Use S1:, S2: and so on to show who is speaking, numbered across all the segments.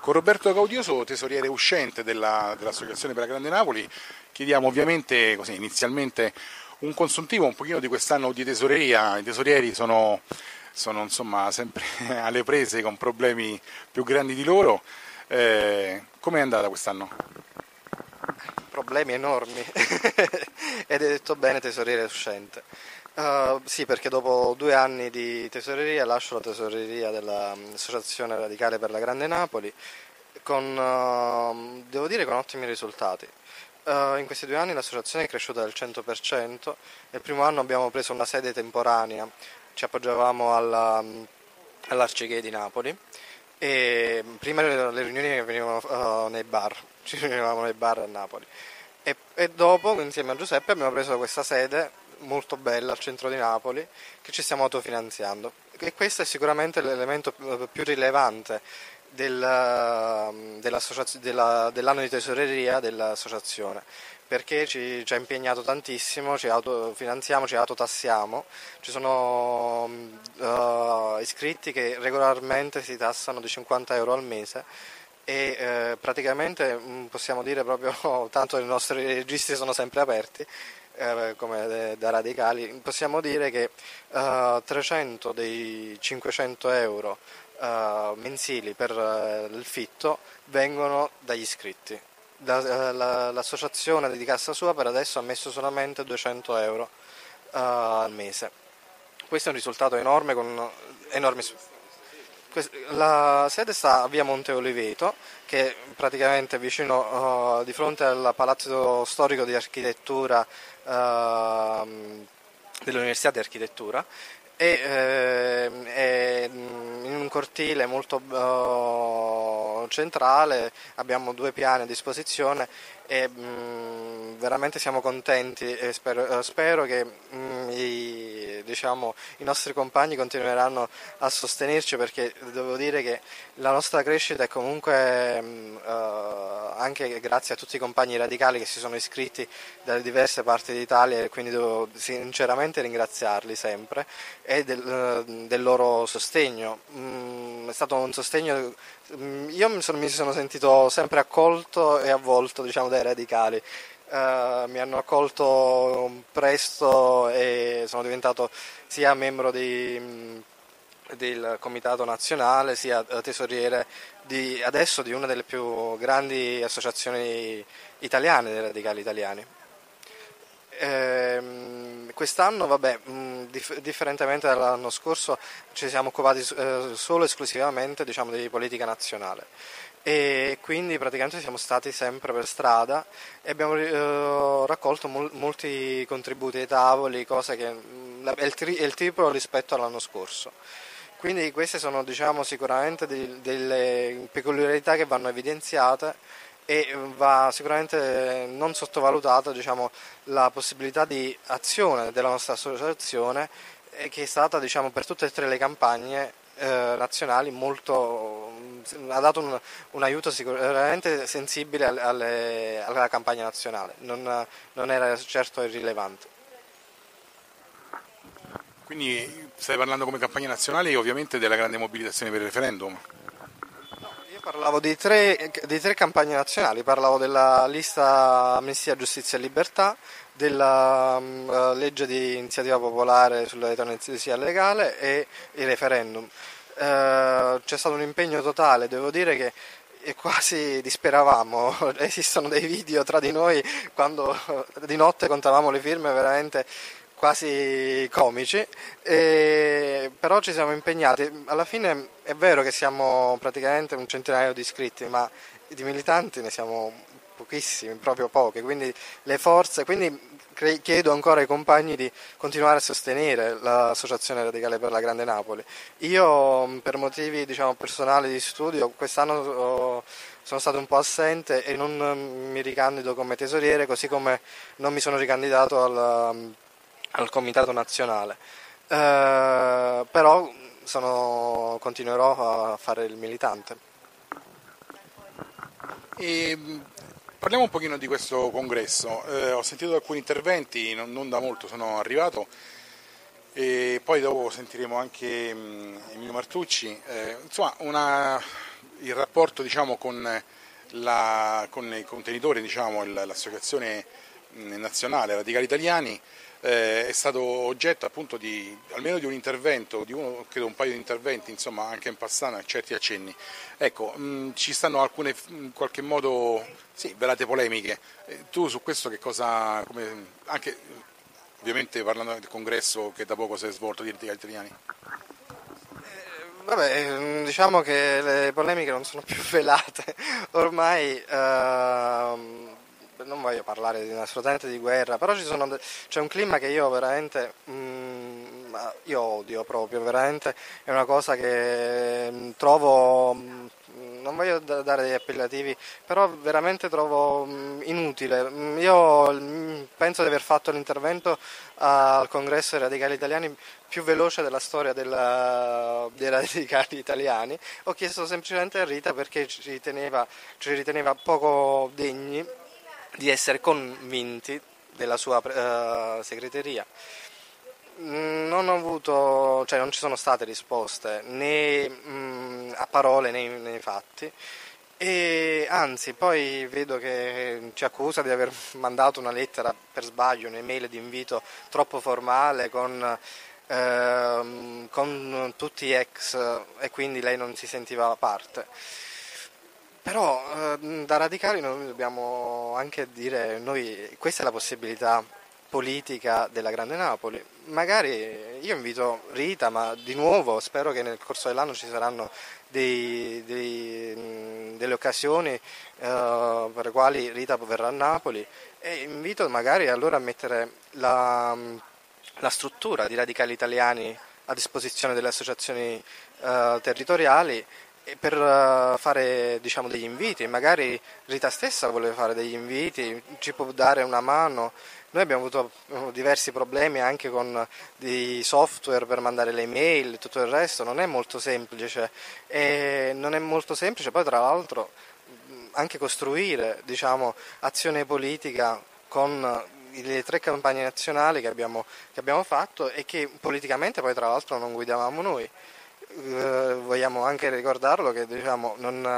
S1: Con Roberto Gaudioso, tesoriere uscente dell'Associazione per la Grande Napoli, chiediamo ovviamente così, inizialmente un consuntivo un pochino di quest'anno di tesoreria. I tesorieri sono insomma sempre alle prese con problemi più grandi di loro. Com'è andata quest'anno?
S2: Problemi enormi ed è detto bene tesoriere uscente. Sì, perché dopo 2 anni di tesoreria lascio la tesoreria dell'Associazione Radicale per la Grande Napoli devo dire, con ottimi risultati. In questi 2 anni l'associazione è cresciuta del 100%. Nel primo anno abbiamo preso una sede temporanea, ci appoggiavamo all'Arcigay di Napoli, e prima le riunioni avvenivano nei bar, ci riunivamo nei bar a Napoli, e dopo insieme a Giuseppe abbiamo preso questa sede molto bella al centro di Napoli che ci stiamo autofinanziando, e questo è sicuramente l'elemento più rilevante dell'anno di tesoreria dell'associazione, perché ci ha impegnato tantissimo, ci autofinanziamo, ci autotassiamo. Ci sono iscritti che regolarmente si tassano di 50 euro al mese, e praticamente possiamo dire proprio, tanto i nostri registri sono sempre aperti, come da radicali, possiamo dire che 300 dei 500 euro mensili per il fitto vengono dagli iscritti. L'associazione di cassa sua per adesso ha messo solamente 200 euro al mese. Questo è un risultato enorme, con enormi. La sede sta a via Monte Oliveto, che è praticamente vicino, di fronte al Palazzo Storico di Architettura dell'Università di Architettura, e è in un cortile molto centrale. Abbiamo 2 piani a disposizione e veramente siamo contenti, e spero che i nostri compagni continueranno a sostenerci, perché devo dire che la nostra crescita è comunque anche grazie a tutti i compagni radicali che si sono iscritti dalle diverse parti d'Italia, e quindi devo sinceramente ringraziarli sempre e del loro sostegno. È stato un sostegno, io mi sono sentito sempre accolto e avvolto, dai radicali. Mi hanno accolto presto e sono diventato sia membro del comitato nazionale, sia tesoriere adesso di una delle più grandi associazioni italiane dei radicali italiani. Quest'anno, differentemente dall'anno scorso, ci siamo occupati solo e esclusivamente di politica nazionale, e quindi praticamente siamo stati sempre per strada e abbiamo raccolto molti contributi ai tavoli, cose che è il triplo rispetto all'anno scorso. Quindi queste sono sicuramente delle peculiarità che vanno evidenziate, e va sicuramente non sottovalutata la possibilità di azione della nostra associazione, che è stata per tutte e 3 le campagne nazionali ha dato un aiuto sicuramente sensibile alla campagna nazionale, non era certo irrilevante.
S1: Quindi stai parlando come campagna nazionale ovviamente della grande mobilitazione per il referendum?
S2: Parlavo di tre campagne nazionali, parlavo della lista Amnistia, Giustizia e Libertà, della legge di iniziativa popolare sull'eutanasia legale e il referendum. C'è stato un impegno totale, devo dire che quasi disperavamo. Esistono dei video tra di noi quando di notte contavamo le firme, veramente quasi comici, però ci siamo impegnati. Alla fine è vero che siamo praticamente un centinaio di iscritti, ma di militanti ne siamo pochissimi, proprio pochi, quindi le forze, chiedo ancora ai compagni di continuare a sostenere l'Associazione Radicale per la Grande Napoli. Io, per motivi personali di studio, quest'anno sono stato un po' assente e non mi ricandido come tesoriere, così come non mi sono ricandidato al comitato nazionale, però continuerò a fare il militante.
S1: Parliamo un pochino di questo congresso. Ho sentito alcuni interventi, non da molto sono arrivato, e poi dopo sentiremo anche Emilio Martucci. Insomma, il rapporto diciamo, con i contenitori, diciamo, l'associazione nazionale Radicali Italiani è stato oggetto appunto almeno di un intervento, credo un paio di interventi, insomma anche in passato a certi accenni. Ecco, ci stanno alcune in qualche modo sì, velate polemiche. Tu su questo che cosa, anche ovviamente parlando del congresso che da poco si è svolto di Radicali Italiani?
S2: Vabbè, diciamo che le polemiche non sono più velate, ormai non voglio parlare assolutamente di guerra, però c'è un clima che io veramente io odio proprio, veramente è una cosa che trovo, non voglio dare degli appellativi, però veramente trovo inutile. Io penso di aver fatto l'intervento al congresso dei radicali italiani più veloce della storia dei radicali italiani. Ho chiesto semplicemente a Rita perché ci riteneva poco degni di essere convinti della sua segreteria. Non ho avuto, cioè non ci sono state risposte né a parole né nei fatti. E anzi, poi vedo che ci accusa di aver mandato una lettera per sbaglio, un'email di invito troppo formale con tutti gli ex e quindi lei non si sentiva parte. Però da radicali noi dobbiamo anche dire, noi, questa è la possibilità politica della Grande Napoli. Magari io invito Rita, ma di nuovo spero che nel corso dell'anno ci saranno delle occasioni per le quali Rita verrà a Napoli e invito magari allora a mettere la struttura di radicali italiani a disposizione delle associazioni territoriali per fare diciamo, degli inviti, magari Rita stessa vuole fare degli inviti, ci può dare una mano. Noi abbiamo avuto diversi problemi anche con dei software per mandare le email e tutto il resto, non è molto semplice e non è molto semplice poi tra l'altro anche costruire diciamo, azione politica con le 3 campagne nazionali che abbiamo fatto e che politicamente poi tra l'altro non guidavamo noi. Vogliamo anche ricordarlo che diciamo,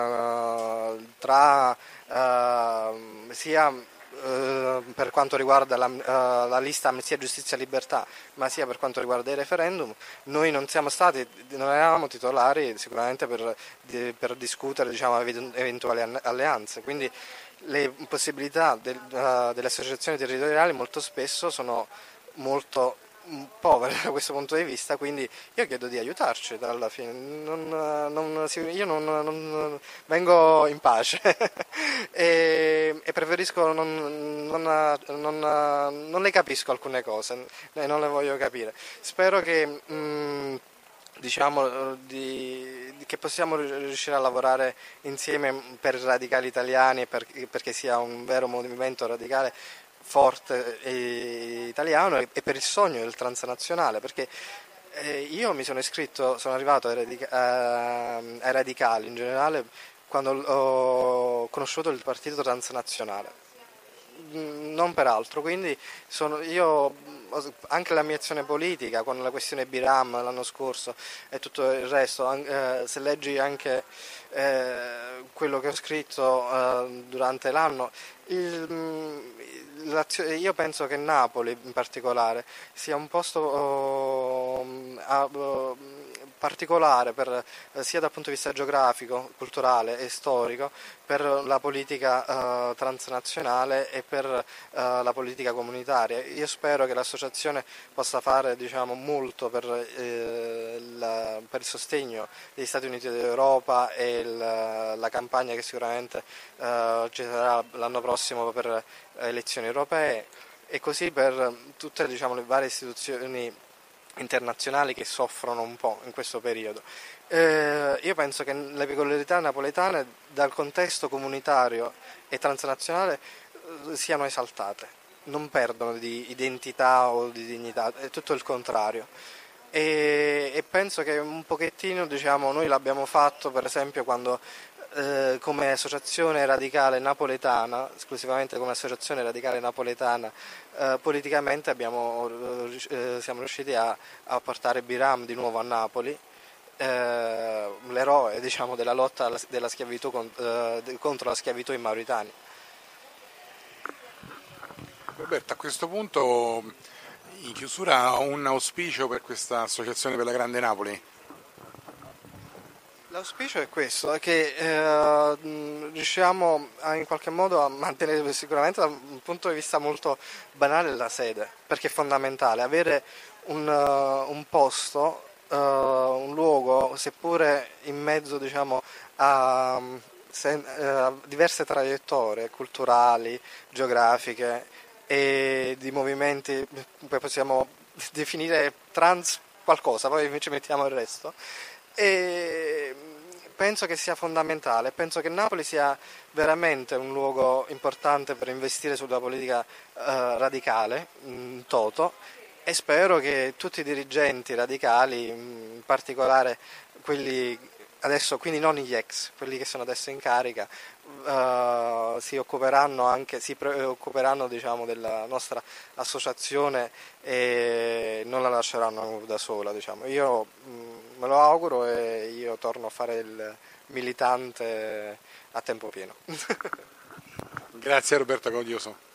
S2: sia per quanto riguarda la lista Amnistia, Giustizia e Libertà, ma sia per quanto riguarda i referendum, noi non eravamo titolari sicuramente per discutere diciamo, eventuali alleanze, quindi le possibilità delle associazioni territoriali molto spesso sono molto povere da questo punto di vista, quindi io chiedo di aiutarci alla fine, io non vengo in pace e preferisco non le capisco alcune cose e non le voglio capire. Spero che diciamo che possiamo riuscire a lavorare insieme per i radicali italiani perché sia un vero movimento radicale forte italiano e per il sogno del transnazionale, perché io mi sono iscritto, sono arrivato ai radicali in generale quando ho conosciuto il partito transnazionale, non per altro, quindi anche la mia azione politica con la questione Biram l'anno scorso e tutto il resto, se leggi anche quello che ho scritto durante l'anno, io penso che Napoli in particolare sia un posto particolare sia dal punto di vista geografico, culturale e storico per la politica transnazionale e per la politica comunitaria. Io spero che l'associazione possa fare diciamo, molto per il sostegno degli Stati Uniti d'Europa e la campagna che sicuramente ci sarà l'anno prossimo per le elezioni europee e così per tutte diciamo, le varie istituzioni internazionali che soffrono un po' in questo periodo. Io penso che le peculiarità napoletane dal contesto comunitario e transnazionale siano esaltate, non perdono di identità o di dignità, è tutto il contrario. E penso che un pochettino diciamo, noi l'abbiamo fatto per esempio quando come associazione radicale napoletana, esclusivamente come associazione radicale napoletana, politicamente siamo riusciti a portare Biram di nuovo a Napoli l'eroe, diciamo, della lotta della schiavitù contro la schiavitù in Mauritania.
S1: Roberto, a questo punto in chiusura ho un auspicio per questa associazione per la Grande Napoli.
S2: L'auspicio è questo, è che riusciamo in qualche modo a mantenere sicuramente da un punto di vista molto banale la sede, perché è fondamentale avere un posto, un luogo, seppure in mezzo, diciamo, a diverse traiettorie culturali, geografiche e di movimenti, poi possiamo definire trans qualcosa, poi ci mettiamo il resto. E penso che sia fondamentale, penso che Napoli sia veramente un luogo importante per investire sulla politica radicale in toto, e spero che tutti i dirigenti radicali, in particolare quelli adesso, quindi non gli ex, quelli che sono adesso in carica, si preoccuperanno, diciamo, della nostra associazione e non la lasceranno da sola, diciamo. Io me lo auguro e io torno a fare il militante a tempo pieno.
S1: Grazie Roberto Gaudioso.